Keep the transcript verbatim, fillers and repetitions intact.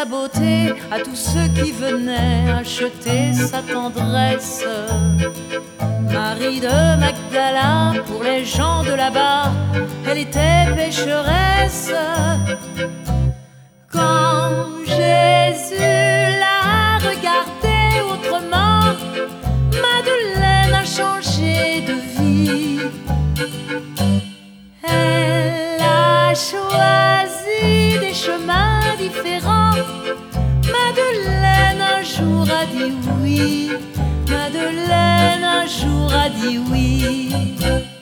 sa beauté à tous ceux qui venaient acheter sa tendresse. Marie de Magdala, pour les gens de là-bas, elle était pécheresse. Quand Jésus l'a regardée autrement, Madeleine a changé de vie. Elle a choisi des chemins différents. Madeleine un jour a dit oui. Madeleine un jour a dit oui.